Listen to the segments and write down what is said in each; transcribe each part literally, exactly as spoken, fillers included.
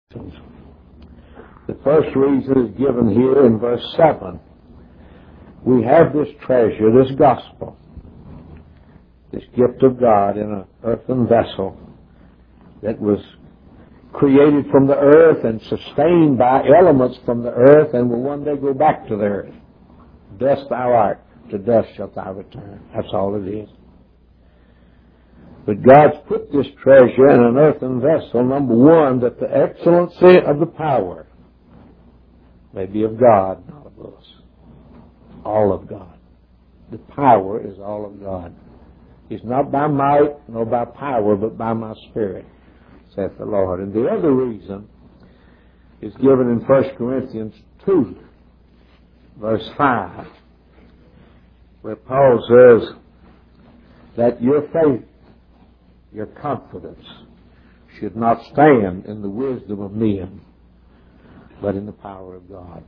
The first reason is given here in verse seven. We have this treasure, this gospel, this gift of God in an earthen vessel that was created from the earth and sustained by elements from the earth and will one day go back to the earth. Dust thou art, to dust shalt thou return. That's all it is. But God's put this treasure in an earthen vessel, number one, that the excellency of the power may be of God, not of us. All of God. The power is all of God. It's not by might nor by power, but by my Spirit, saith the Lord. And the other reason is given in First Corinthians two, verse five, where Paul says that your faith, your confidence, should not stand in the wisdom of men, but in the power of God.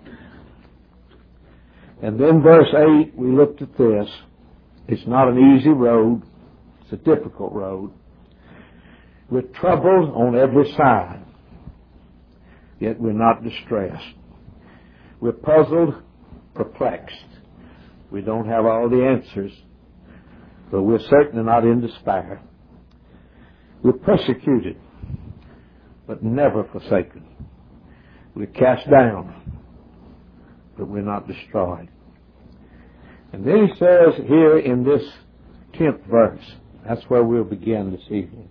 And then verse eight, we looked at this. It's not an easy road. It's a difficult road. With troubles on every side, yet we're not distressed. We're puzzled, perplexed. We don't have all the answers, but we're certainly not in despair. We're persecuted, but never forsaken. We're cast down, but we're not destroyed. And then he says here in this tenth verse, that's where we'll begin this evening.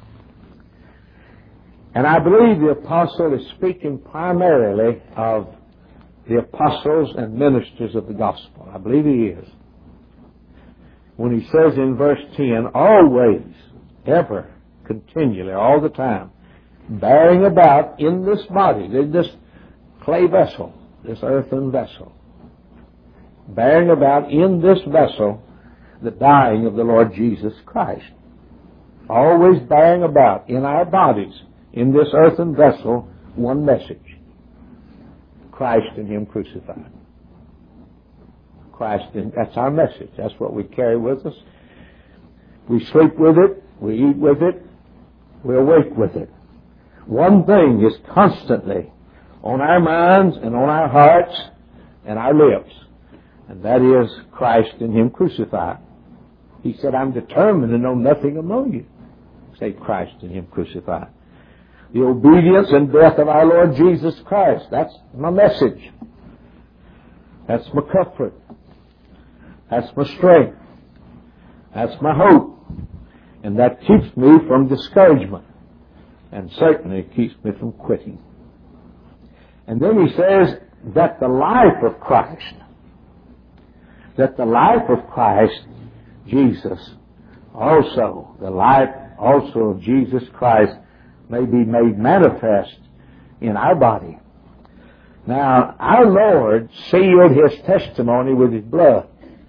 And I believe the apostle is speaking primarily of the apostles and ministers of the gospel. I believe he is. When he says in verse ten, always, ever, continually, all the time, bearing about in this body, in this clay vessel, this earthen vessel, bearing about in this vessel the dying of the Lord Jesus Christ. Always bearing about in our bodies, in this earthen vessel, one message. Christ and Him crucified. Christ, and that's our message. That's what we carry with us. We sleep with it. We eat with it. We awake with it. One thing is constantly on our minds and on our hearts and our lips, and that is Christ and Him crucified. He said, I'm determined to know nothing among you save Christ and Him crucified. The obedience and death of our Lord Jesus Christ. That's my message. That's my comfort. That's my strength. That's my hope. And that keeps me from discouragement. And certainly keeps me from quitting. And then he says that the life of Christ, that the life of Christ, Jesus, also, the life also of Jesus Christ may be made manifest in our body. Now, our Lord sealed His testimony with His blood.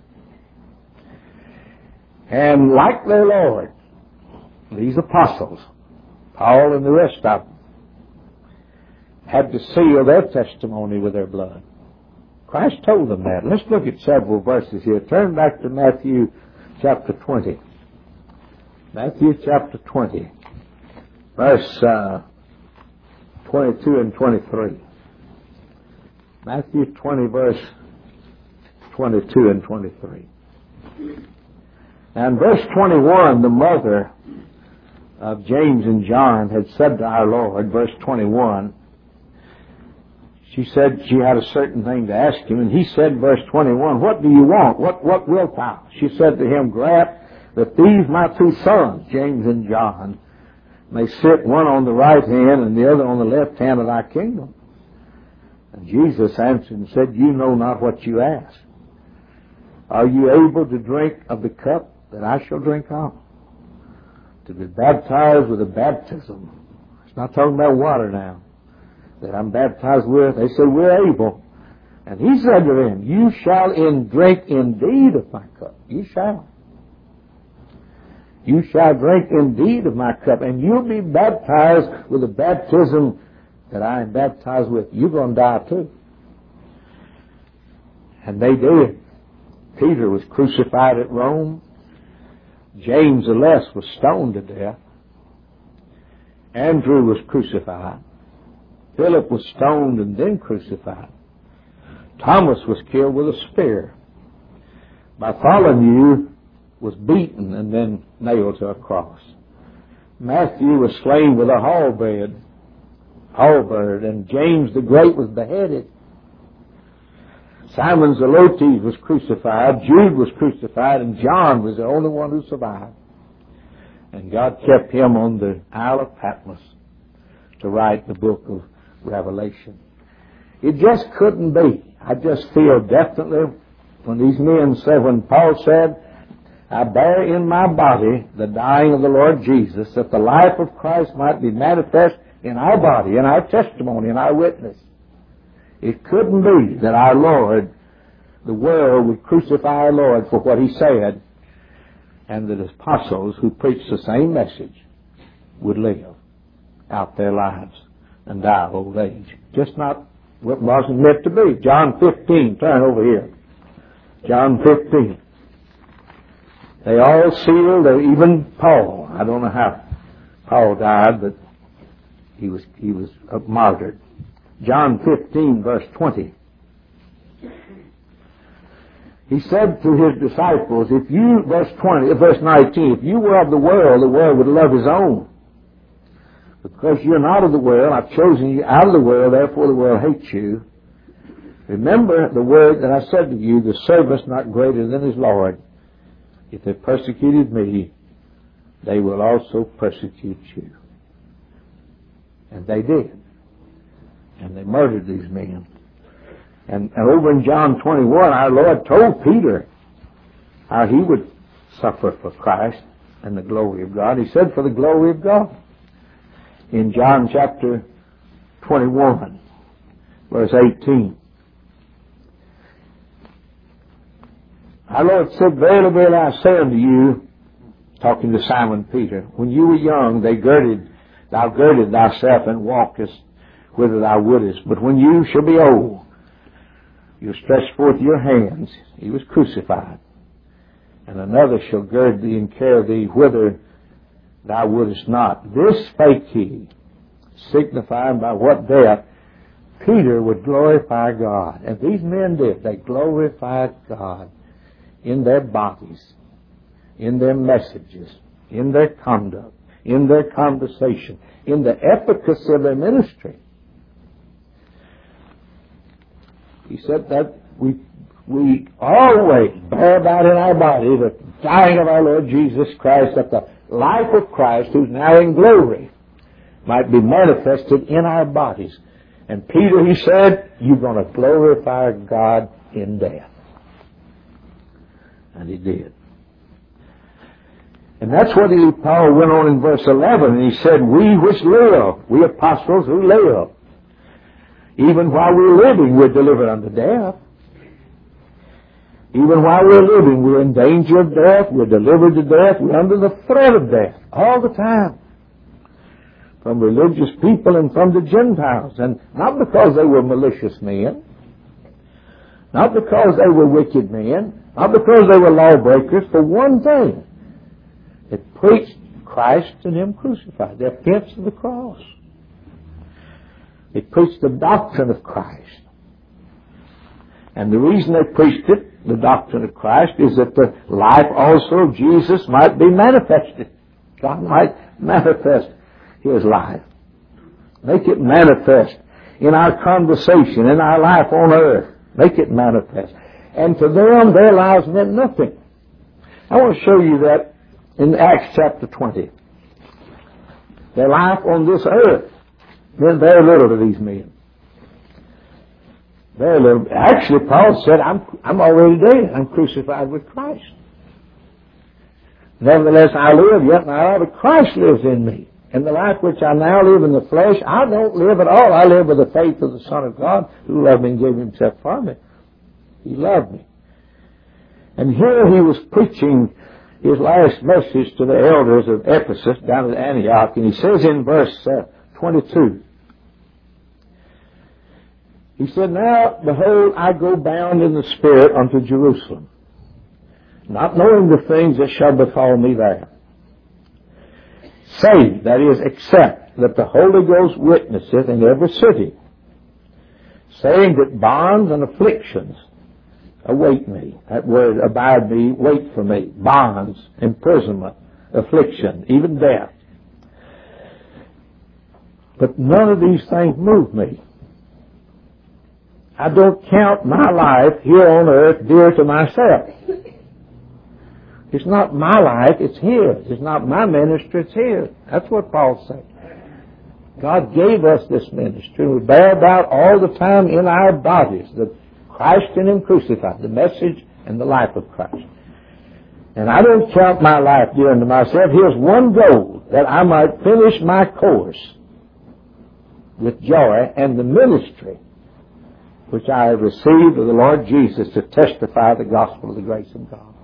And like their Lord, these apostles, Paul and the rest of them, had to seal their testimony with their blood. Christ told them that. Let's look at several verses here. Turn back to Matthew chapter twenty. Matthew chapter twenty. Verse uh, twenty-two and twenty-three. Matthew twenty, verse twenty-two and twenty-three. And verse twenty-one, the mother of James and John had said to our Lord, verse twenty-one, she said she had a certain thing to ask Him, and He said, verse twenty-one, what do you want? What, what wilt thou? She said to Him, grant that these my two sons, James and John, may sit one on the right hand and the other on the left hand of thy kingdom. And Jesus answered and said, you know not what you ask. Are you able to drink of the cup that I shall drink of? To be baptized with a baptism. It's not talking about water now. That I'm baptized with. They said, we're able. And He said to them, you shall in drink indeed of my cup. You shall. You shall drink indeed of my cup, and you'll be baptized with the baptism that I am baptized with. You're going to die too. And they did. Peter was crucified at Rome. James the Less was stoned to death. Andrew was crucified. Philip was stoned and then crucified. Thomas was killed with a spear. Bartholomew was beaten and then nailed to a cross. Matthew was slain with a halberd, halberd, and James the Great was beheaded. Simon Zelotes was crucified, Jude was crucified, and John was the only one who survived. And God kept him on the Isle of Patmos to write the book of Revelation. It just couldn't be. I just feel definitely when these men said, when Paul said, I bear in my body the dying of the Lord Jesus, that the life of Christ might be manifest in our body, in our testimony, in our witness. It couldn't be that our Lord, the world would crucify our Lord for what He said, and the apostles who preached the same message would live out their lives and die of old age. Just not what wasn't meant to be. John fifteen, turn over here. John fifteen. They all sealed, even Paul. I don't know how Paul died, but he was he was martyred. John fifteen, verse twenty. He said to his disciples, if you, verse twenty, verse nineteen, if you were of the world, the world would love his own. Because you're not of the world, I've chosen you out of the world, therefore the world hates you. Remember the word that I said to you, the servant's not greater than his Lord. If they persecuted me, they will also persecute you. And they did. And they murdered these men. And, and over in John twenty-one, our Lord told Peter how he would suffer for Christ and the glory of God. He said, for the glory of God. In John chapter twenty-one, verse eighteen. Our Lord said, verily, verily, I say unto you, talking to Simon Peter, when you were young, they girded, thou girded thyself and walkest whither thou wouldest. But when you shall be old, you'll stretch forth your hands. He was crucified. And another shall gird thee and carry thee whither thou wouldest not. This spake he, signifying by what death Peter would glorify God. And these men did. They glorified God in their bodies, in their messages, in their conduct, in their conversation, in the efficacy of their ministry. He said that we we always bear about in our body the dying of our Lord Jesus Christ, that the life of Christ, who's now in glory, might be manifested in our bodies. And Peter, he said, you're going to glorify God in death. And he did. And that's what he, Paul went on in verse eleven, and he said, we which live, we apostles who live, even while we're living, we're delivered unto death. Even while we're living, we're in danger of death, we're delivered to death, we're under the threat of death all the time. From religious people and from the Gentiles. And not because they were malicious men, not because they were wicked men, not because they were lawbreakers, for one thing. They preached Christ and Him crucified. The offense of the cross. They preached the doctrine of Christ. And the reason they preached it, the doctrine of Christ, is that the life also of Jesus might be manifested. God might manifest His life. Make it manifest in our conversation, in our life on earth. Make it manifest. And to them, their lives meant nothing. I want to show you that in Acts chapter twenty. Their life on this earth meant very little to these men. Very little. Actually, Paul said, I'm, I'm already dead. I'm crucified with Christ. Nevertheless, I live, yet now but Christ lives in me. And the life which I now live in the flesh, I don't live at all. I live with the faith of the Son of God, who loved me and gave Himself for me. He loved me. And here he was preaching his last message to the elders of Ephesus down at Antioch. And he says in verse uh, twenty-two, he said, now, behold, I go bound in the Spirit unto Jerusalem, not knowing the things that shall befall me there. Save, that is, except, that the Holy Ghost witnesseth in every city, saying that bonds and afflictions await me. That word, abide me, wait for me. Bonds, imprisonment, affliction, even death. But none of these things move me. I don't count my life here on earth dear to myself. It's not my life, it's His. It's not my ministry, it's His. That's what Paul said. God gave us this ministry. We bear about all the time in our bodies the Christ in Him crucified, the message and the life of Christ. And I don't count my life dear unto myself. Here's one goal, that I might finish my course with joy and the ministry which I have received of the Lord Jesus to testify the gospel of the grace of God.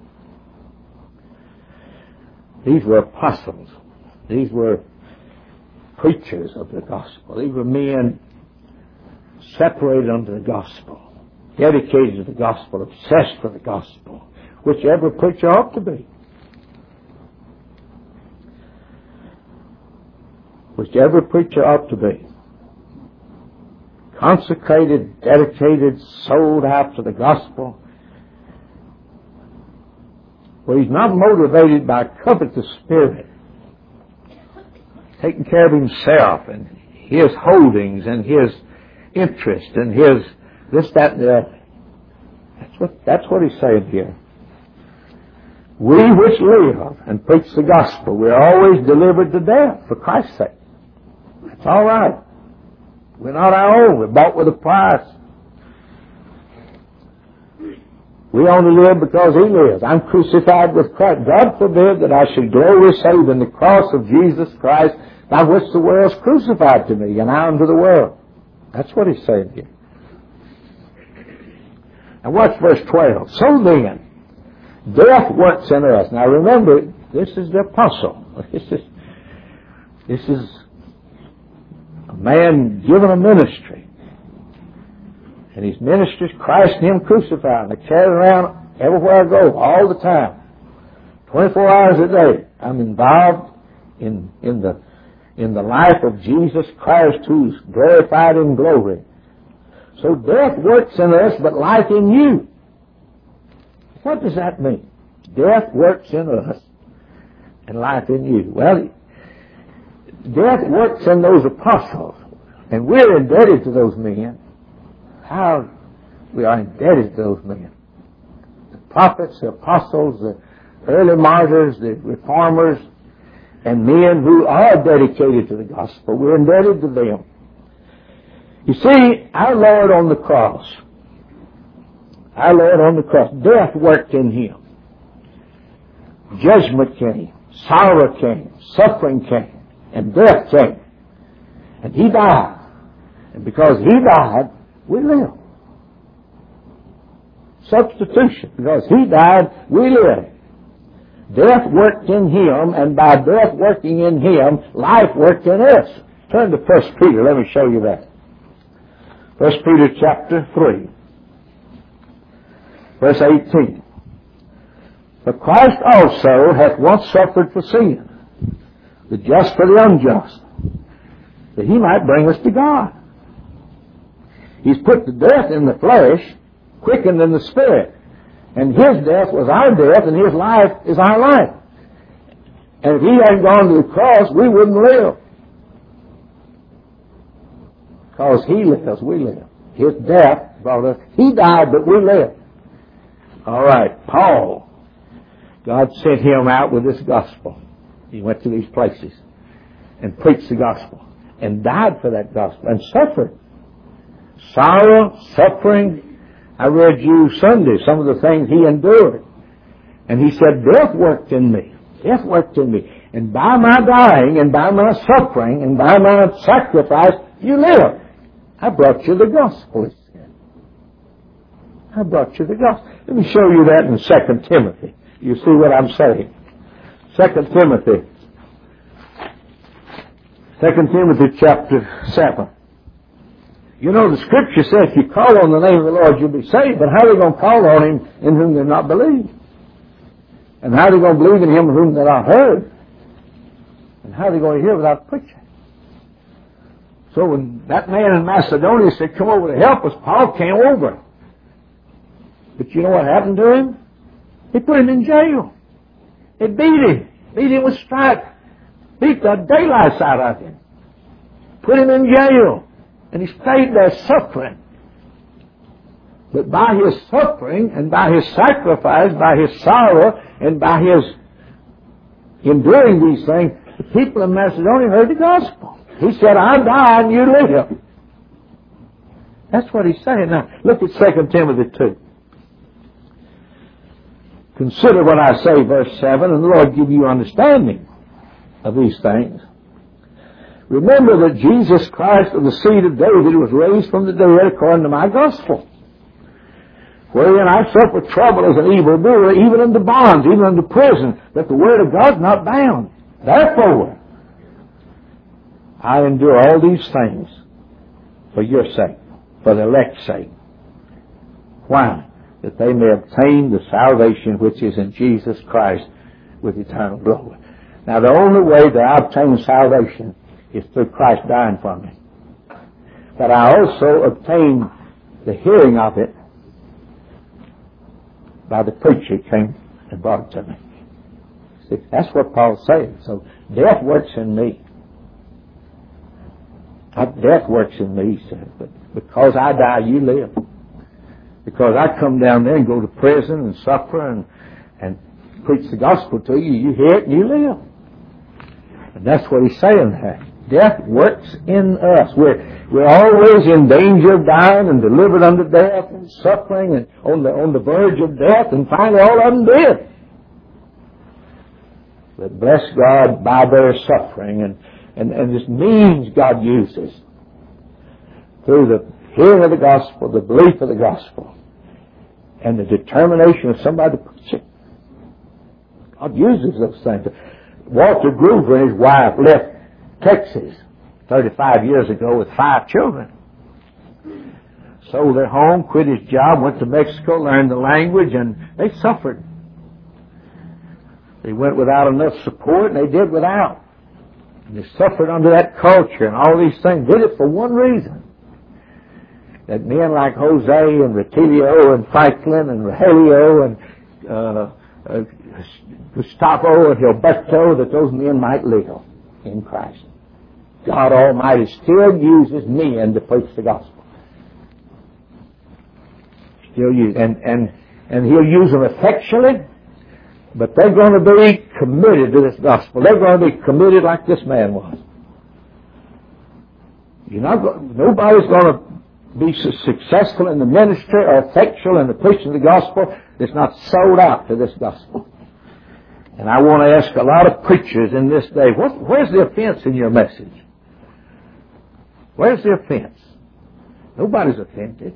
These were apostles. These were preachers of the gospel. These were men separated unto the gospel, dedicated to the gospel, obsessed with the gospel, which every preacher ought to be. Which every preacher ought to be. Consecrated, dedicated, sold out to the gospel, where he's not motivated by a covetous spirit, taking care of himself and his holdings and his interest and his this, that, and the other. That's what, that's what he's saying here. We which live and preach the gospel, we're always delivered to death for Christ's sake. That's all right. We're not our own. We're bought with a price. We only live because He lives. I'm crucified with Christ. God forbid that I should glory save in the cross of Jesus Christ, by which the world's crucified to me, and I unto the world. That's what He's saying here. Now watch verse twelve. So then, death works in us. Now remember, this is the apostle. This is, this is a man given a ministry. And his ministry is Christ and Him crucified. And they carry it around everywhere I go, all the time. twenty-four hours a day. I'm involved in, in the, in the life of Jesus Christ, who's glorified in glory. So death works in us, but life in you. What does that mean? Death works in us and life in you. Well, death works in those apostles, and we're indebted to those men. How we are indebted to those men. The prophets, the apostles, the early martyrs, the reformers, and men who are dedicated to the gospel. We're indebted to them. You see, our Lord on the cross, our Lord on the cross, death worked in Him. Judgment came, sorrow came, suffering came, and death came. And He died. And because He died, we live. Substitution. Because He died, we live. Death worked in Him, and by death working in Him, life worked in us. Turn to First Peter. Let me show you that. First Peter chapter three, verse eighteen. For Christ also hath once suffered for sin, the just for the unjust, that He might bring us to God. He's put to death in the flesh, quickened in the spirit. And His death was our death, and His life is our life. And if He hadn't gone to the cross, we wouldn't live. Because He lives, we live. His death brought us. He died, but we live. All right, Paul. God sent him out with this gospel. He went to these places and preached the gospel and died for that gospel and suffered. Sorrow, suffering. I read you Sunday some of the things he endured. And he said, death worked in me. Death worked in me. And by my dying and by my suffering and by my sacrifice, you live. I brought you the gospel, he said. I brought you the gospel. Let me show you that in Second Timothy. You see what I'm saying. Second Timothy. Second Timothy chapter seven. You know, the Scripture says if you call on the name of the Lord, you'll be saved. But how are they going to call on Him in whom they've not believed? And how are they going to believe in Him in whom they've not heard? And how are they going to hear without preaching? So when that man in Macedonia said, come over to help us, Paul came over. But you know what happened to him? They put him in jail. They beat him. Beat him with stripes. Beat the daylights out of him. Put him in jail. And he stayed there suffering. But by his suffering and by his sacrifice, by his sorrow and by his enduring these things, the people of Macedonia heard the gospel. He said, I die and you live. That's what he's saying. Now, look at Second Timothy two. Consider what I say, verse seven, and the Lord give you understanding of these things. Remember that Jesus Christ of the seed of David was raised from the dead according to my gospel, wherein I suffer trouble as an evildoer, even unto bonds, even unto prison, that the word of God is not bound. Therefore, I endure all these things for your sake, for the elect's sake. Why? That they may obtain the salvation which is in Jesus Christ with eternal glory. Now, the only way that I obtain salvation is through Christ dying for me. But I also obtain the hearing of it by the preacher who came and brought it to me. See, that's what Paul's saying. So, death works in me. Death works in me, he said. But because I die, you live. Because I come down there and go to prison and suffer and, and preach the gospel to you, you hear it and you live. And that's what he's saying there. Death works in us. We're, we're always in danger of dying and delivered unto death and suffering and on the, on the verge of death, and finally all of them did. But bless God, by their suffering and, and, and this means God uses through the hearing of the gospel, the belief of the gospel, and the determination of somebody to preach it. God uses those things. Walter Groover and his wife left Texas thirty-five years ago with five children. Sold their home, quit his job, went to Mexico, learned the language, and they suffered. They went without enough support, and they did without. And they suffered under that culture and all these things. Did it for one reason. That men like Jose and Rutilio and Franklin and Rogelio and uh, uh, Gustavo and Gilberto, that those men might live in Christ. God Almighty still uses men to preach the gospel. Still use, and, and, and He'll use them effectually, but they're going to be committed to this gospel. They're going to be committed like this man was. You're not going, nobody's going to be so successful in the ministry or effectual in the preaching of the gospel that's not sold out to this gospel. And I want to ask a lot of preachers in this day, what, where's the offense in your message? Where's the offense? Nobody's offended.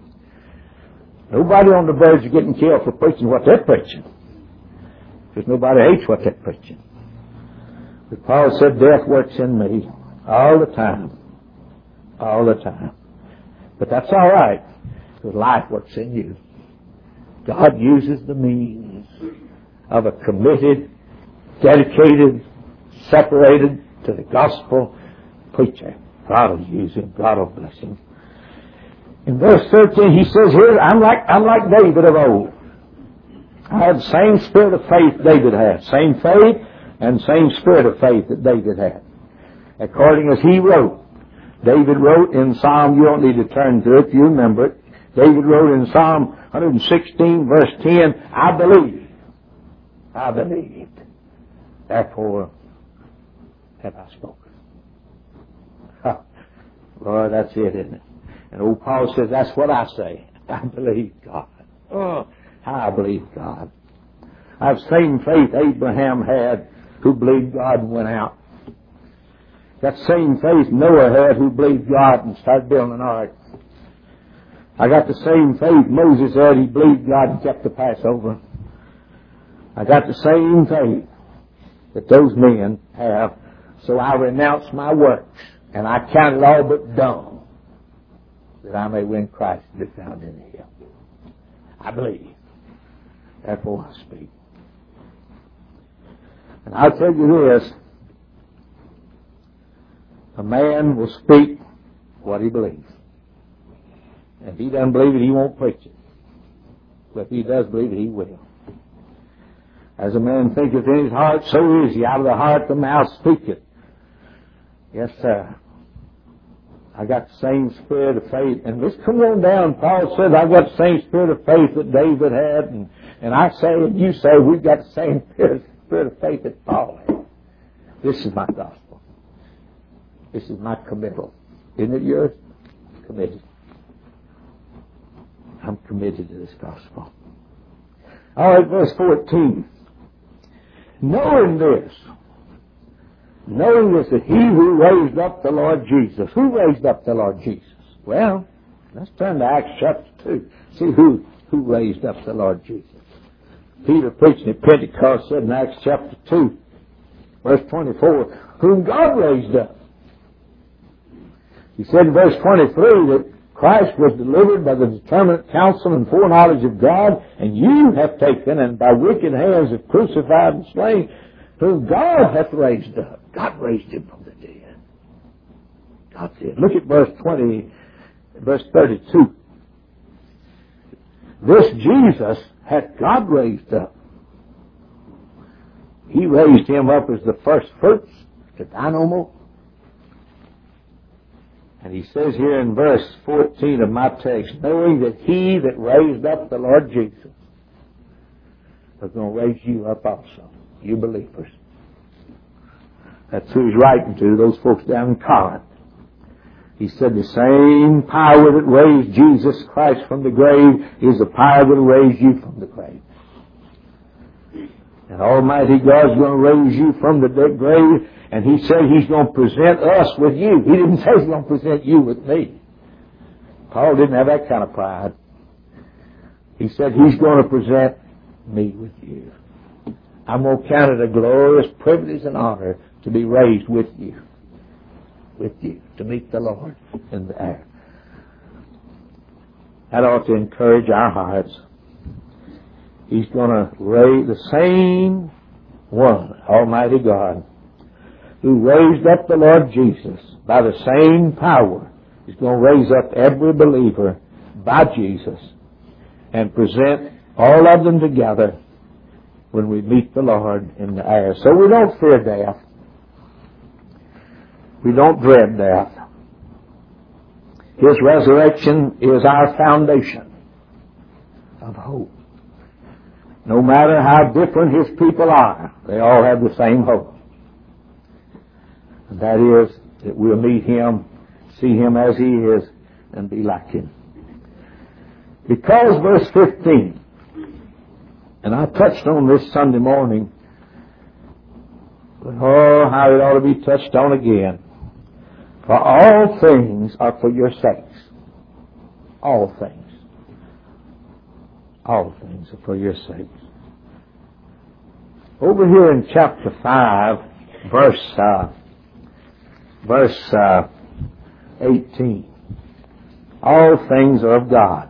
Nobody on the verge of getting killed for preaching what they're preaching. Because nobody hates what they're preaching. But Paul said, death works in me all the time. All the time. But that's all right, because life works in you. God uses the means of a committed, dedicated, separated to the gospel preacher. God will use him. God will bless him. In verse thirteen, he says here, I'm like, I'm like David of old. I have the same spirit of faith David had. Same faith and same spirit of faith that David had. According as he wrote. David wrote in Psalm, you don't need to turn to it, you remember it. David wrote in Psalm one sixteen, verse ten, I believe. I believed. Therefore have I spoken. Huh. Lord, that's it, isn't it? And old Paul says, that's what I say. I believe God. Oh, I believe God. I have the same faith Abraham had, who believed God and went out. That same faith Noah had, who believed God and started building an ark. I got the same faith Moses had, he believed God and kept the Passover. I got the same faith that those men have, so I renounce my works, and I count it all but dung, that I may win Christ and be found in Him. I believe. Therefore I speak. And I'll tell you this, A man will speak what he believes. If he doesn't believe it, he won't preach it. But if he does believe it, he will. As a man thinketh in his heart, so is he. Out of the heart the mouth speaketh. Yes, sir. I got the same spirit of faith. And let's come on down. Paul said, I've got the same spirit of faith that David had. And, and I say, and you say, we've got the same spirit, spirit of faith that Paul had. This is my gospel. This is my committal. Isn't it yours? Committed. I'm committed to this gospel. All right, verse fourteen. Knowing this, knowing this, that he who raised up the Lord Jesus. Who raised up the Lord Jesus? Well, let's turn to Acts chapter two. See who, who raised up the Lord Jesus. Peter preaching at Pentecost said in Acts chapter two, verse twenty-four, whom God raised up. He said in verse twenty-three that Christ was delivered by the determinate counsel and foreknowledge of God, and you have taken and by wicked hands have crucified and slain, whom God hath raised up. God raised him from the dead. God did. Look at verse twenty, verse thirty-two. This Jesus hath God raised up. He raised him up as the first fruits, the dynamo. And he says here in verse fourteen of my text, knowing that he that raised up the Lord Jesus is going to raise you up also, you believers. That's who he's writing to, those folks down in Corinth. He said the same power that raised Jesus Christ from the grave is the power that will raise you from the grave. And Almighty God's going to raise you from the grave, and he said he's going to present us with you. He didn't say he's going to present you with me. Paul didn't have that kind of pride. He said he's going to present me with you. I'm going to count it a glorious privilege and honor to be raised with you. With you. To meet the Lord in the air. That ought to encourage our hearts. He's going to raise the same one, Almighty God, who raised up the Lord Jesus by the same power. He's going to raise up every believer by Jesus and present all of them together when we meet the Lord in the air. So we don't fear death. We don't dread death. His resurrection is our foundation of hope. No matter how different his people are, they all have the same hope. And that is that we'll meet him, see him as he is, and be like him. Because verse fifteen, and I touched on this Sunday morning, but oh, how it ought to be touched on again. For all things are for your sakes. All things. All things are for your sakes. Over here in chapter five, verse uh, verse uh, eighteen. All things are of God.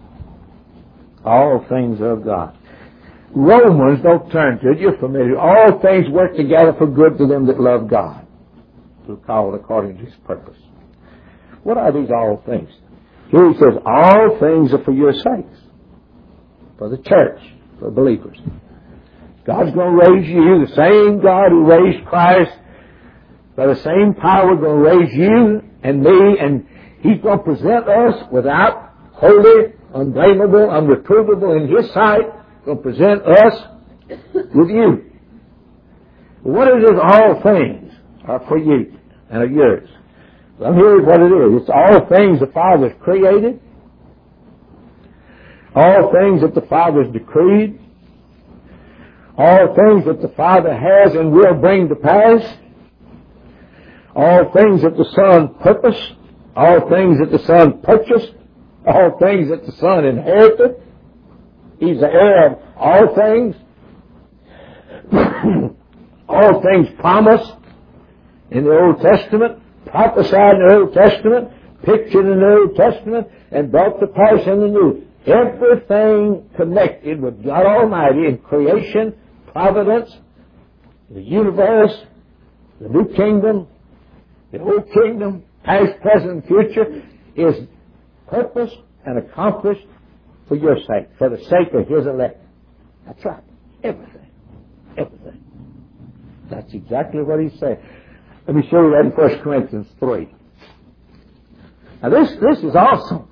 All things are of God. Romans, don't turn to it, you're familiar. All things work together for good to them that love God, who are called according to his purpose. What are these all things? Here he says, all things are for your sakes. For the church, for believers. God's going to raise you, the same God who raised Christ, by the same power going to raise you and me, and he's going to present us without holy, unblameable, unreprovable in his sight. He's going to present us with you. What it is, all things are for you and are yours. Well, here's what it is. It's all things the Father's created. All things that the Father's decreed. All things that the Father has and will bring to pass. All things that the Son purposed. All things that the Son purchased. All things that the Son inherited. He's the heir of all things. All things promised in the Old Testament, prophesied in the Old Testament, pictured in the Old Testament, and brought to pass in the New. Everything connected with God Almighty in creation, providence, the universe, the new kingdom, The whole kingdom, past, present, future, is purposed and accomplished for your sake, for the sake of His elect. That's right. Everything. Everything. That's exactly what He's saying. Let me show you that in First Corinthians three. Now this, this is awesome.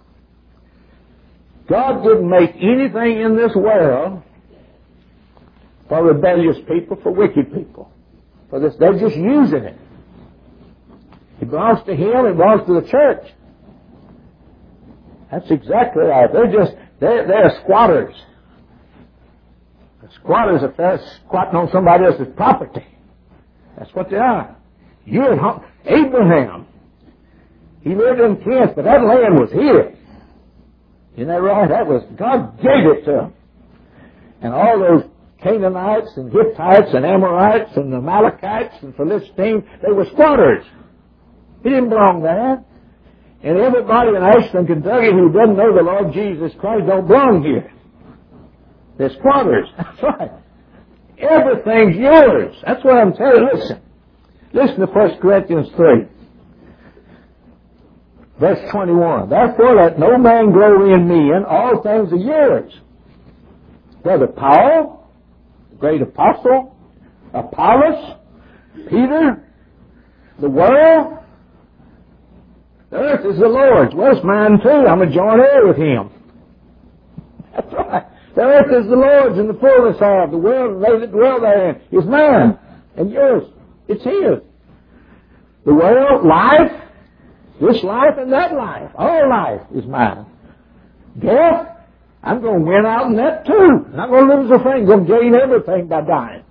God didn't make anything in this world for rebellious people, for wicked people. For this, they're just using it. It belongs to Him, it belongs to the church. That's exactly right. They're just, they're, they're squatters. The squatters are there squatting on somebody else's property. That's what they are. You at home, Abraham, he lived in tents, but that land was his. Isn't that right? That was, God gave it to him. And all those Canaanites and Hittites and Amorites and Amalekites and Philistines, they were squatters. He didn't belong there. And everybody in Ashland, Kentucky who doesn't know the Lord Jesus Christ don't belong here. They're squatters. That's right. Everything's yours. That's what I'm telling you. Listen. Listen to First Corinthians three. Verse twenty-one. Therefore let no man glory in men. All things are yours. Brother Paul, the great apostle, Apollos, Peter, the world. The earth is the Lord's. Well, it's mine too. I'm a joint heir with Him. That's right. The earth is the Lord's and the fullness of. The world and they that dwell therein is mine and yours. It's His. The world, life, this life and that life, all life is mine. Death, I'm going to win out in that too. I'm not going to lose a thing. I'm going to gain everything by dying.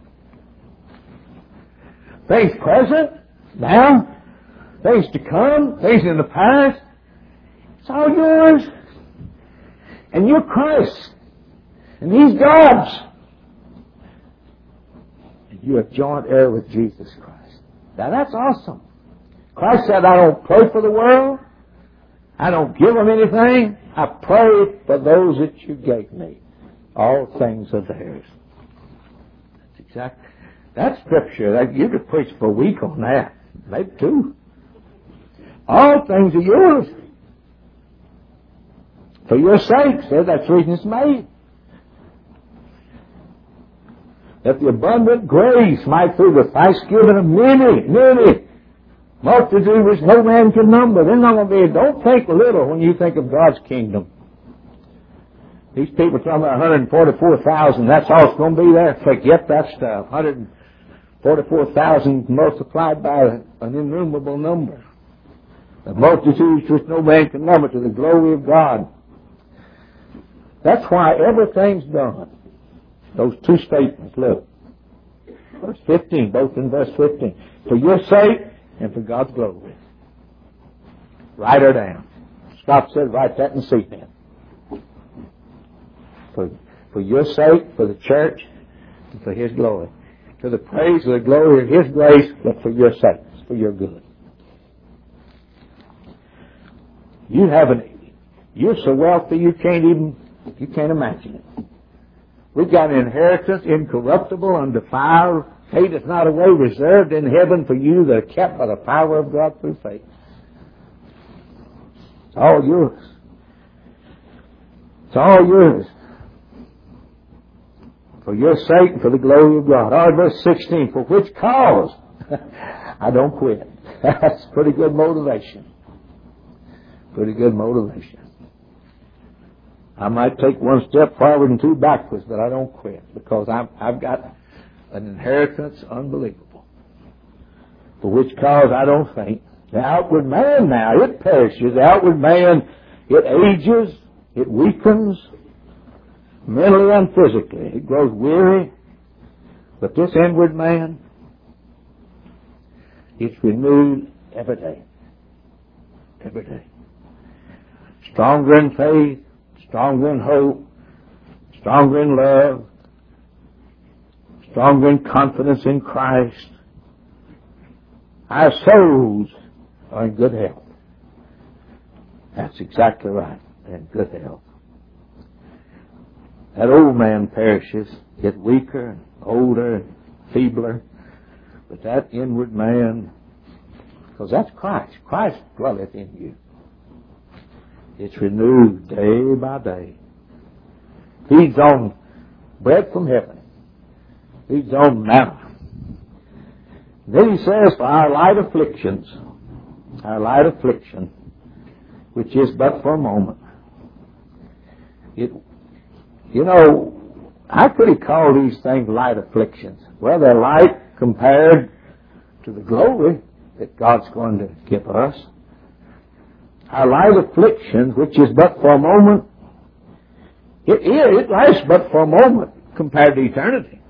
Things present, now, things to come, things in the past, it's all yours. And you're Christ. And He's God's. And you're a joint heir with Jesus Christ. Now that's awesome. Christ said, I don't pray for the world. I don't give them anything. I pray for those that you gave me. All things are theirs. That's exact. That's scripture. That, you could preach for a week on that. Maybe two. All things are yours. For your sake, said that's the reason it's made. That the abundant grace might through the thanksgiving of many, many, multitude which no man can number. They're not going to be, don't think little when you think of God's kingdom. These people are talking about one hundred forty-four thousand. That's all it's going to be there. Forget that stuff. one hundred forty-four thousand multiplied by an innumerable number. The multitudes which no man can number to the glory of God. That's why everything's done. Those two statements, look. Verse fifteen, both in verse fifteen. For your sake and for God's glory. Write her down. Scott said, write that in cement. For, for your sake, for the church, and for His glory. To the praise of the glory of His grace, but for your sake, for your good. You haven't, you're so wealthy you can't even, you can't imagine it. We've got an inheritance, incorruptible, undefiled, fadeth not away, reserved in heaven for you that are kept by the power of God through faith. It's all yours. It's all yours. For your sake and for the glory of God. All right, verse sixteen, for which cause I don't quit. That's pretty good motivation. Pretty good motivation. I might take one step forward and two backwards, but I don't quit because I've, I've got an inheritance unbelievable. For which cause I don't faint. The outward man now, it perishes. The outward man, it ages, it weakens, mentally and physically. It grows weary. But this inward man, it's renewed every day. Every day. Stronger in faith, stronger in hope, stronger in love, stronger in confidence in Christ. Our souls are in good health. That's exactly right. They're in good health. That old man perishes, get weaker, and older, and feebler. But that inward man, Because that's Christ. Christ dwelleth in you. It's renewed day by day. Feeds on bread from heaven. Feeds on manna. Then he says, for our light afflictions, our light affliction, which is but for a moment. It, you know, how could he call these things light afflictions? Well, they're light compared to the glory that God's going to give us. Our light afflictions, which is but for a moment, it is, it lasts but for a moment compared to eternity.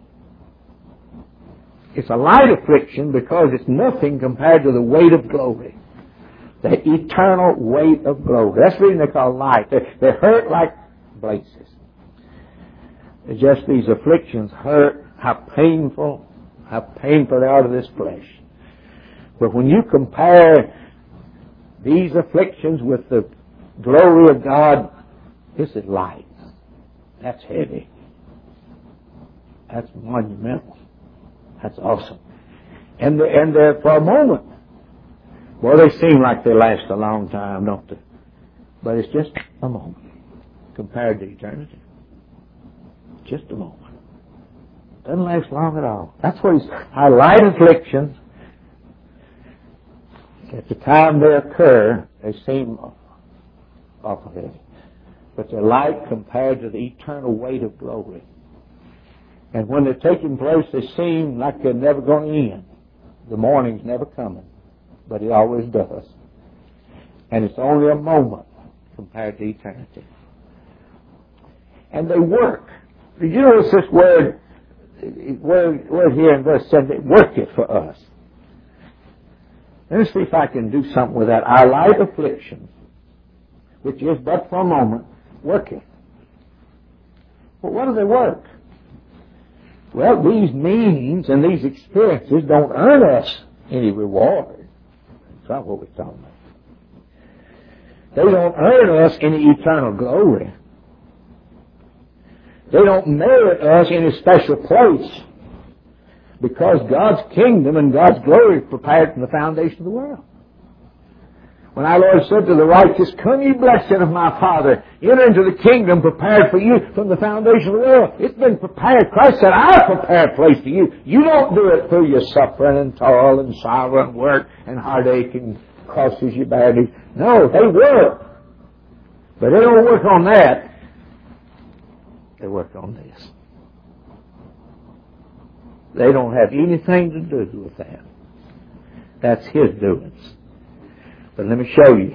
It's a light affliction because it's nothing compared to the weight of glory. The eternal weight of glory. That's the reason they're called light. They, they hurt like blazes. It's just these afflictions hurt, how painful, how painful they are to this flesh. But when you compare these afflictions with the glory of God, this is light. That's heavy. That's monumental. That's awesome. And they're, and they're for a moment. Well, they seem like they last a long time, don't they? But it's just a moment compared to eternity. Just a moment. Doesn't last long at all. That's what he's, our light afflictions, at the time they occur, they seem awful heavy. But they're light compared to the eternal weight of glory. And when they're taking place, they seem like they're never going to end. The morning's never coming. But it always does. And it's only a moment compared to eternity. And they work. Did you notice this word, word, word here in verse seven, they work it for us. Let me see if I can do something with that. Our light affliction, which is but for a moment, work it. Well, what do they work? Well, these means and these experiences don't earn us any reward. That's not what we're talking about. They don't earn us any eternal glory. They don't merit us any special place. Because God's kingdom and God's glory is prepared from the foundation of the world. When our Lord said to the righteous, come ye blessed of my Father, enter into the kingdom prepared for you from the foundation of the world. It's been prepared. Christ said, I'll prepare a place for you. You don't do it through your suffering and toil and sorrow and work and heartache and crosses you badly. No, they work. But they don't work on that. They work on this. They don't have anything to do with that. That's His doings. But let me show you.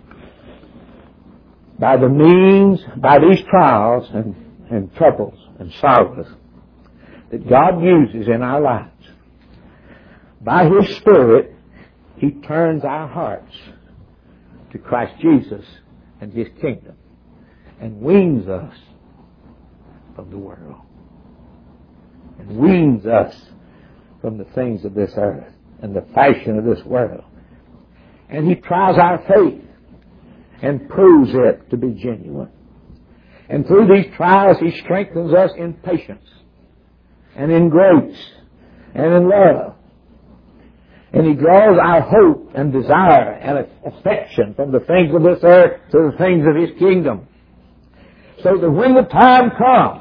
By the means, by these trials and, and troubles and sorrows that God uses in our lives, by His Spirit, He turns our hearts to Christ Jesus and His kingdom and weans us from the world. And weans us from the things of this earth and the fashion of this world. And He tries our faith and proves it to be genuine. And through these trials He strengthens us in patience and in grace and in love. And He draws our hope and desire and affection from the things of this earth to the things of His kingdom. So that when the time comes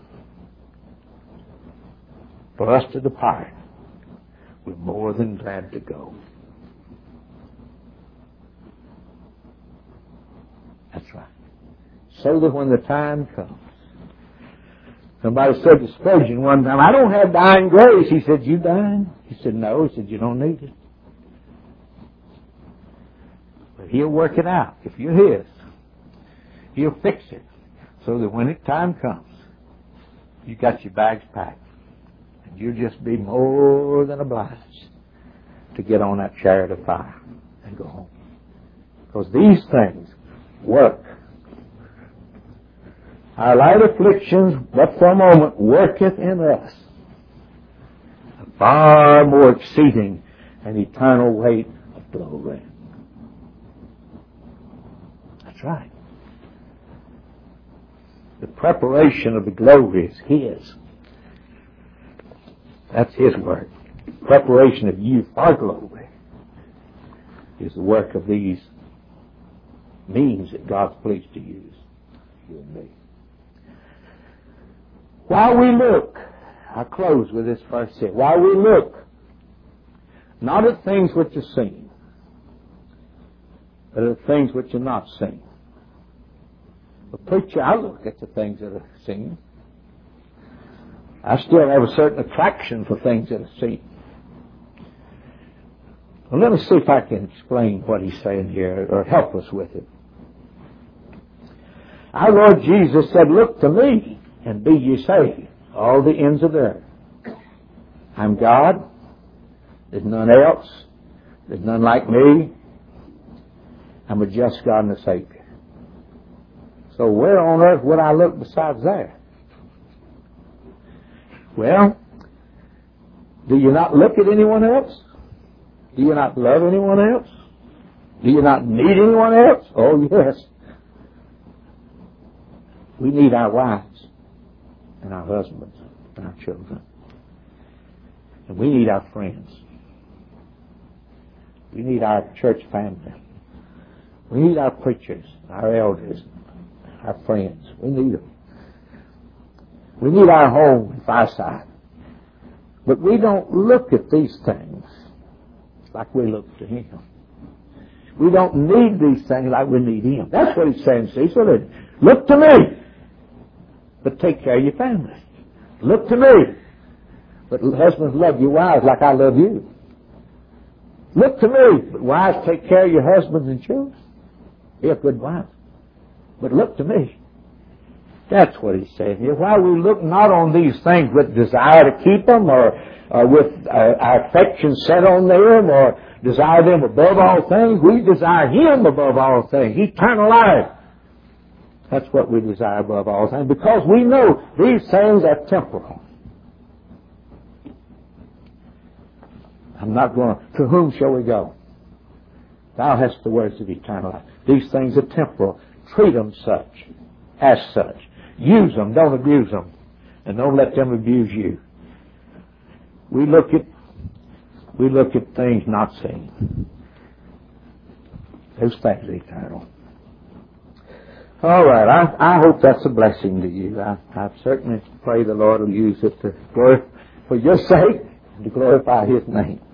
for us to depart, we're more than glad to go. That's right. So that when the time comes, somebody said to Spurgeon one time, I don't have dying grace. He said, you dying? He said, no. He said, you don't need it. But He'll work it out. If you're His, He'll fix it so that when the time comes, you got your bags packed. You'll just be more than obliged to get on that chariot of fire and go home. Because these things work. Our light afflictions, but for a moment, worketh in us a far more exceeding and eternal weight of glory. That's right. The preparation of the glory is His. That's His work. Preparation of you for glory. is the work of these means that God's pleased to use, you and me. While we look, I close with this verse here. While we look, not at things which are seen, but at things which are not seen. But preacher, I look at the things that are seen. I still have a certain attraction for things that are seen. Well, let me see if I can explain what he's saying here, or help us with it. Our Lord Jesus said, look to me, and be ye saved, all the ends of the earth. I'm God. There's none else. There's none like me. I'm a just God and a Savior. So where on earth would I look besides there? Well, do you not look at anyone else? Do you not love anyone else? Do you not need anyone else? Oh, yes. We need our wives and our husbands and our children. And we need our friends. We need our church family. We need our preachers, our elders, our friends. We need them. We need our home and fireside. But we don't look at these things like we look to Him. We don't need these things like we need Him. That's what He's saying, see? So that, look to me, but take care of your family. Look to me, but husbands, love your wives like I love you. Look to me, but wives, take care of your husbands and children. Be a good wife. But look to me. That's what he's saying here. While we look not on these things with desire to keep them, or, or with uh, our affection set on them, or desire them above all things, we desire Him above all things, eternal life. That's what we desire above all things, because we know these things are temporal. I'm not going to, to whom shall we go? Thou hast the words of eternal life. These things are temporal. Treat them such, as such. Use them, don't abuse them. And don't let them abuse you. We look at, we look at things not seen. Those things are eternal. All right, I, I hope that's a blessing to you. I, I certainly pray the Lord will use it to glorify, for your sake, to glorify His name.